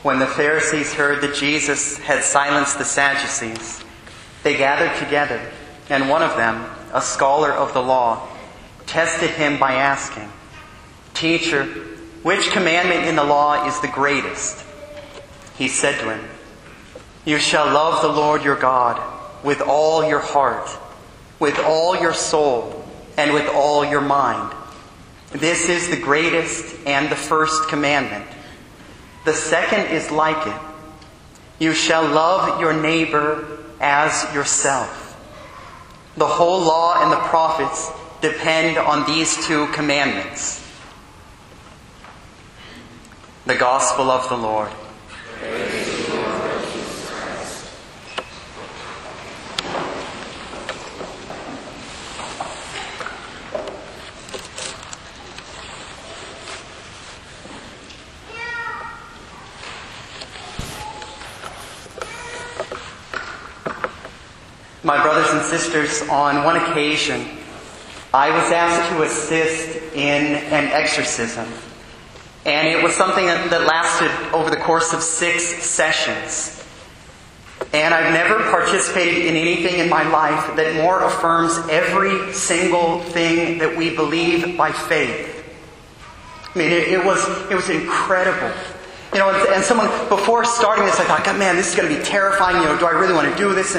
When the Pharisees heard that Jesus had silenced the Sadducees, they gathered together, and one of them, a scholar of the law, tested him by asking, "Teacher, which commandment in the law is the greatest?" He said to him, "You shall love the Lord your God with all your heart, with all your soul, and with all your mind. This is the greatest and the first commandment. The second is like it. You shall love your neighbor as yourself. The whole law and the prophets depend on these two commandments." The Gospel of the Lord. Praise you, Lord Jesus Christ. My brothers and sisters, on one occasion, I was asked to assist in an exorcism. And it was something that lasted over the course of 6 sessions. And I've never participated in anything in my life that more affirms every single thing that we believe by faith. I mean, it was incredible. You know, and someone, before starting this, I thought, God, man, this is going to be terrifying. You know, do I really want to do this?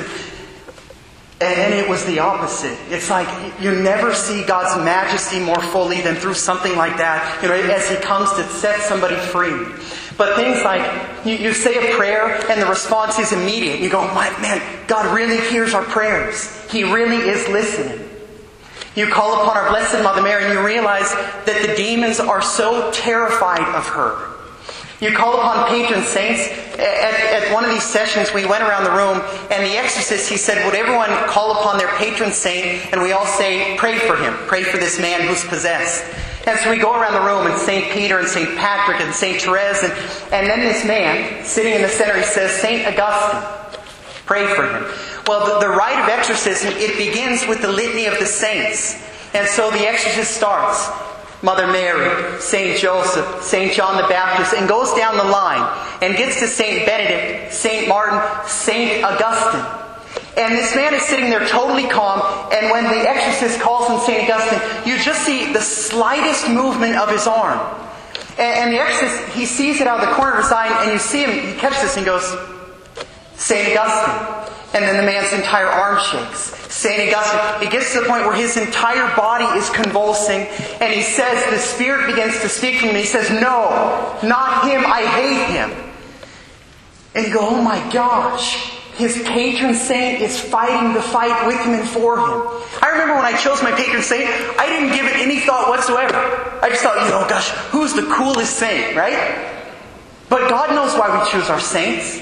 And it was the opposite. It's like you never see God's majesty more fully than through something like that, you know, as He comes to set somebody free. But things like, you say a prayer and the response is immediate. You go, man, God really hears our prayers. He really is listening. You call upon our Blessed Mother Mary and you realize that the demons are so terrified of her. You call upon patron saints. At one of these sessions, we went around the room, and the exorcist, he said, would everyone call upon their patron saint? And we all say, pray for him. Pray for this man who's possessed. And so we go around the room, and St. Peter and St. Patrick and St. Therese, and then this man, sitting in the center, he says, St. Augustine, pray for him. Well, the rite of exorcism, it begins with the litany of the saints. And so the exorcist starts. Mother Mary, St. Joseph, St. John the Baptist, and goes down the line and gets to St. Benedict, St. Martin, St. Augustine. And this man is sitting there totally calm, and when the exorcist calls him St. Augustine, you just see the slightest movement of his arm. And the exorcist, he sees it out of the corner of his eye, and you see him, he catches this and goes, St. Augustine. And then the man's entire arm shakes. St. Augustine, it gets to the point where his entire body is convulsing, and he says, the Spirit begins to speak to him, and he says, no, not him, I hate him. And you go, oh my gosh, his patron saint is fighting the fight with him and for him. I remember when I chose my patron saint, I didn't give it any thought whatsoever. I just thought, oh gosh, who's the coolest saint, right? But God knows why we choose our saints.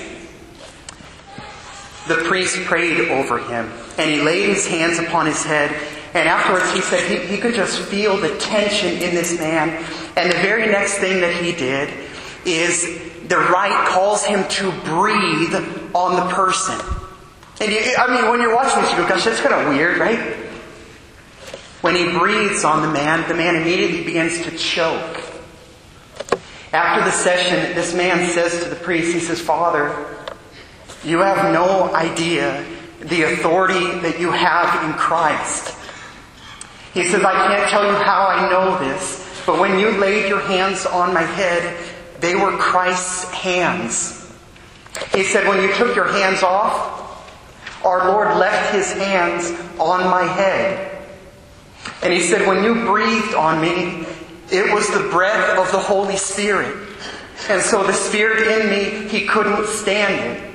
The priest prayed over him, and he laid his hands upon his head, and afterwards he said he could just feel the tension in this man. And the very next thing that he did is the rite calls him to breathe on the person. And when you're watching this, you go, gosh, that's kind of weird, right? When he breathes on the man immediately begins to choke. After the session, this man says to the priest, he says, Father, you have no idea the authority that you have in Christ. He says, I can't tell you how I know this, but when you laid your hands on my head, they were Christ's hands. He said, when you took your hands off, our Lord left His hands on my head. And He said, when you breathed on me, it was the breath of the Holy Spirit. And so the Spirit in me, He couldn't stand it.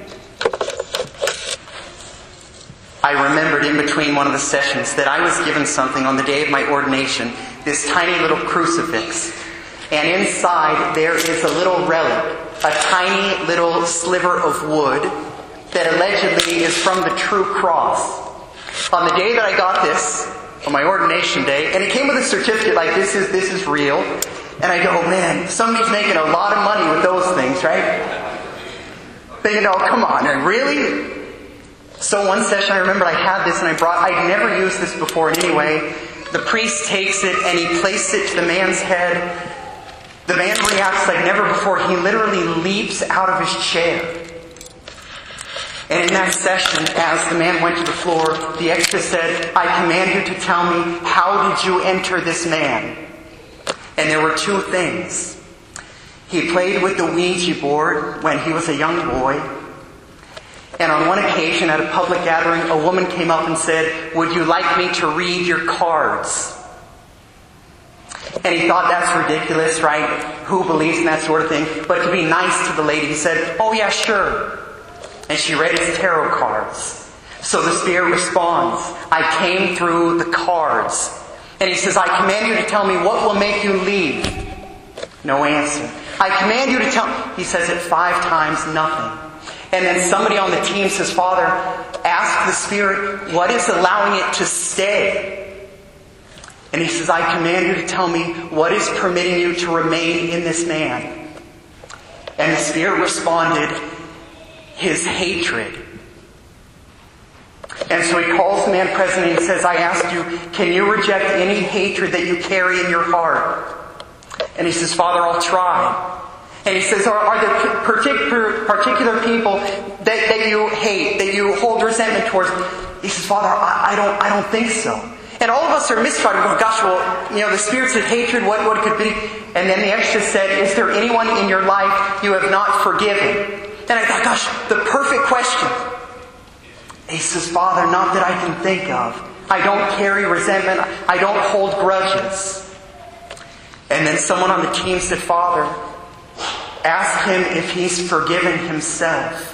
I remembered in between one of the sessions that I was given something on the day of my ordination, this tiny little crucifix. And inside there is a little relic, a tiny little sliver of wood that allegedly is from the true cross. On the day that I got this, on my ordination day, and it came with a certificate like this is real. And I go, man, somebody's making a lot of money with those things, right? Thinking, oh, come on, really? So one session I remember I had this and I'd never used this before in any way. The priest takes it and he places it to the man's head. The man reacts like never before. He literally leaps out of his chair. And in that session, as the man went to the floor, the exorcist said, "I command you to tell me, how did you enter this man?" And there were two things. He played with the Ouija board when he was a young boy. And on one occasion at a public gathering, a woman came up and said, "Would you like me to read your cards?" And he thought, that's ridiculous, right? Who believes in that sort of thing? But to be nice to the lady, he said, "Oh yeah, sure." And she read his tarot cards. So the spirit responds, "I came through the cards." And he says, "I command you to tell me what will make you leave." No answer. "I command you to tell..." He says it 5 times, nothing. And then somebody on the team says, "Father, ask the spirit, what is allowing it to stay?" And he says, "I command you to tell me what is permitting you to remain in this man." And the spirit responded, "His hatred." And so he calls the man present and he says, "I ask you, can you reject any hatred that you carry in your heart?" And he says, "Father, I'll try." And he says, are there particular people that you hate, that you hold resentment towards?" He says, "Father, I don't think so." And all of us are mystified. We go, "Gosh, well, the spirit said hatred, what could it be?" And then the exorcist said, "Is there anyone in your life you have not forgiven?" And I thought, gosh, the perfect question. He says, "Father, not that I can think of. I don't carry resentment. I don't hold grudges." And then someone on the team said, "Father, ask him if he's forgiven himself."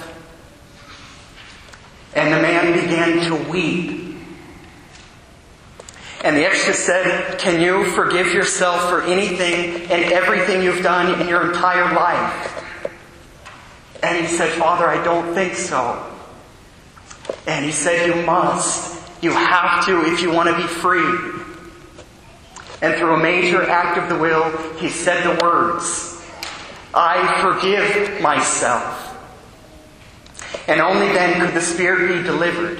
And the man began to weep. And the exorcist said, "Can you forgive yourself for anything and everything you've done in your entire life?" And he said, "Father, I don't think so." And he said, "You must. You have to if you want to be free." And through a major act of the will, he said the words, "I forgive myself." And only then could the spirit be delivered.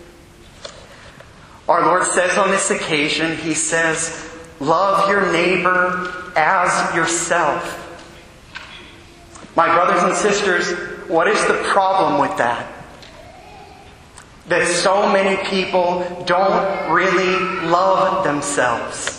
Our Lord says on this occasion, He says, "Love your neighbor as yourself." My brothers and sisters, what is the problem with that? That so many people don't really love themselves.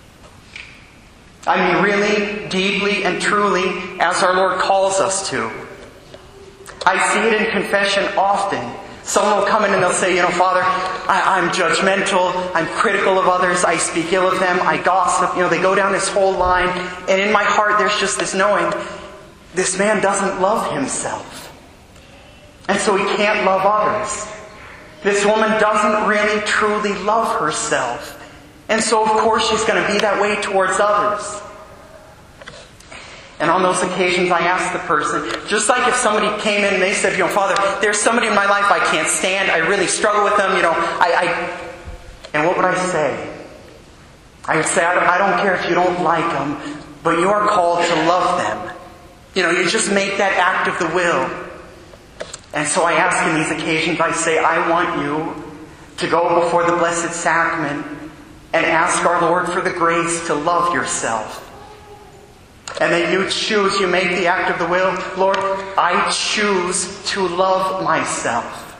I mean, really, deeply and truly, as our Lord calls us to. I see it in confession often. Someone will come in and they'll say, "Father, I'm judgmental, I'm critical of others, I speak ill of them, I gossip." They go down this whole line. And in my heart, there's just this knowing, this man doesn't love himself. And so he can't love others. This woman doesn't really, truly love herself. And so, of course, she's going to be that way towards others. And on those occasions, I ask the person, just like if somebody came in and they said, "Father, there's somebody in my life I can't stand. I really struggle with them. And what would I say? I would say, I don't care if you don't like them, but you are called to love them. You just make that act of the will. And so I ask in these occasions, I say, I want you to go before the Blessed Sacrament and ask our Lord for the grace to love yourself. And then you choose, you make the act of the will. Lord, I choose to love myself.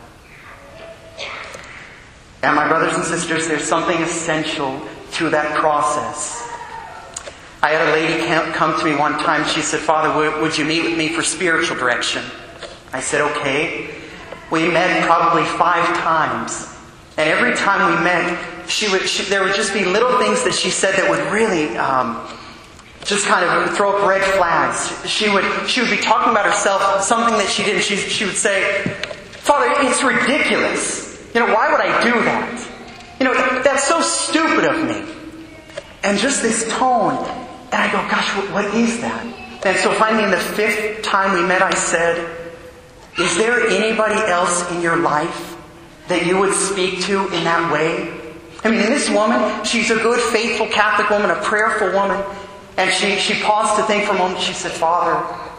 And my brothers and sisters, there's something essential to that process. I had a lady come to me one time. She said, "Father, would you meet with me for spiritual direction?" I said, "Okay." We met probably 5 times. And every time we met, there would just be little things that she said that would really just kind of throw up red flags. She would be talking about herself, something that she didn't. She would say, "Father, it's ridiculous. Why would I do that? That's so stupid of me." And just this tone. And I go, "Gosh, what is that?" And so finally, the 5th time we met, I said, "Is there anybody else in your life that you would speak to in that way?" I mean, this woman, she's a good, faithful Catholic woman, a prayerful woman. And she paused to think for a moment. She said, "Father,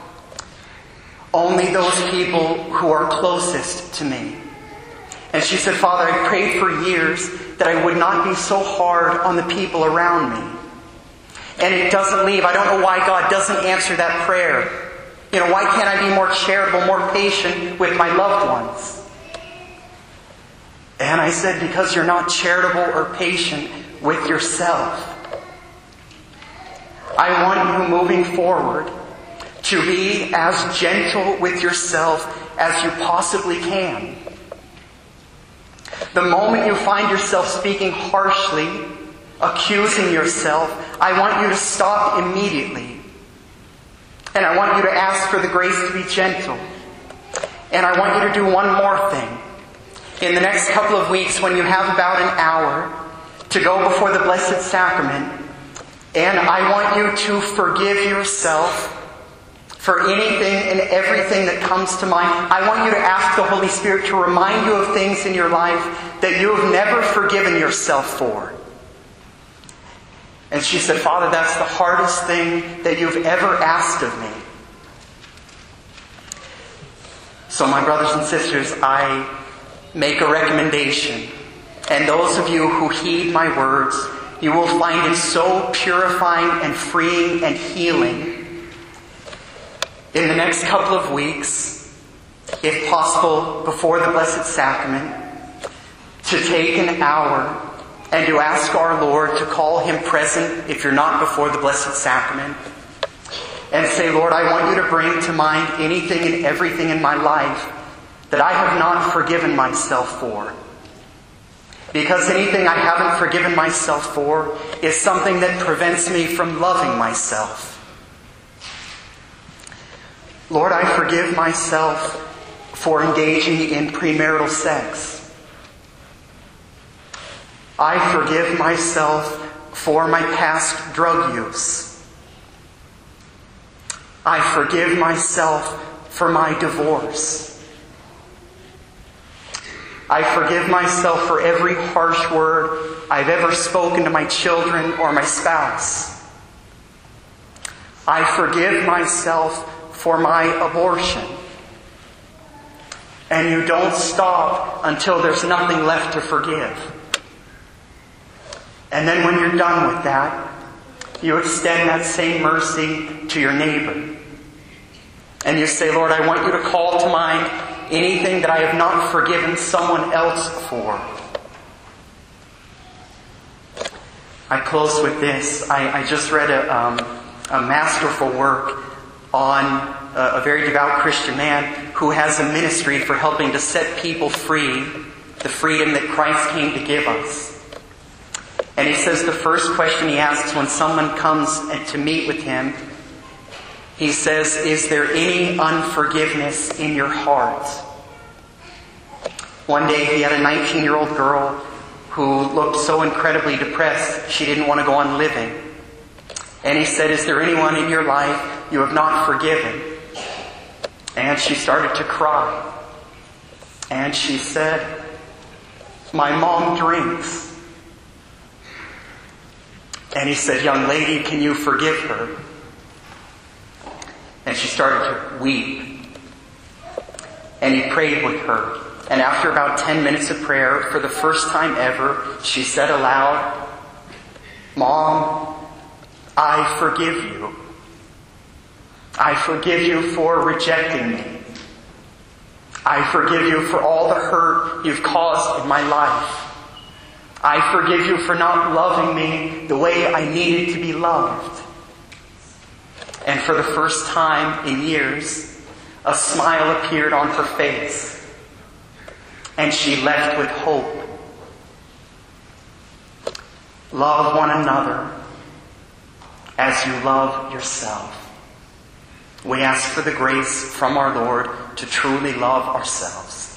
only those people who are closest to me." And she said, "Father, I prayed for years that I would not be so hard on the people around me." and it doesn't leave. I don't know why God doesn't answer that prayer. Why can't I be more charitable, more patient with my loved ones? And I said, because you're not charitable or patient with yourself. I want you moving forward to be as gentle with yourself as you possibly can. The moment you find yourself speaking harshly, accusing yourself, I want you to stop immediately. And I want you to ask for the grace to be gentle. And I want you to do one more thing. In the next couple of weeks, when you have about an hour to go before the Blessed Sacrament, and I want you to forgive yourself for anything and everything that comes to mind. I want you to ask the Holy Spirit to remind you of things in your life that you have never forgiven yourself for. And she said, Father, that's the hardest thing that you've ever asked of me. So my brothers and sisters, I make a recommendation. And those of you who heed my words, you will find it so purifying and freeing and healing. In the next couple of weeks, if possible, before the Blessed Sacrament, to take an hour and to ask our Lord to call Him present if you're not before the Blessed Sacrament, and say, Lord, I want you to bring to mind anything and everything in my life that I have not forgiven myself for. Because anything I haven't forgiven myself for is something that prevents me from loving myself. Lord, I forgive myself for engaging in premarital sex. I forgive myself for my past drug use. I forgive myself for my divorce. I forgive myself for every harsh word I've ever spoken to my children or my spouse. I forgive myself for my abortion. And you don't stop until there's nothing left to forgive. And then when you're done with that, you extend that same mercy to your neighbor. And you say, Lord, I want you to call to mind anything that I have not forgiven someone else for. I close with this. I just read a masterful work on a very devout Christian man who has a ministry for helping to set people free, the freedom that Christ came to give us. And he says the first question he asks when someone comes to meet with him, he says, is there any unforgiveness in your heart? One day he had a 19-year-old girl who looked so incredibly depressed she didn't want to go on living. And he said, is there anyone in your life you have not forgiven? And she started to cry. And she said, my mom drinks. And he said, young lady, can you forgive her? And she started to weep. And he prayed with her. And after about 10 minutes of prayer, for the first time ever, she said aloud, Mom, I forgive you. I forgive you for rejecting me. I forgive you for all the hurt you've caused in my life. I forgive you for not loving me the way I needed to be loved. And for the first time in years, a smile appeared on her face. And she left with hope. Love one another as you love yourself. We ask for the grace from our Lord to truly love ourselves.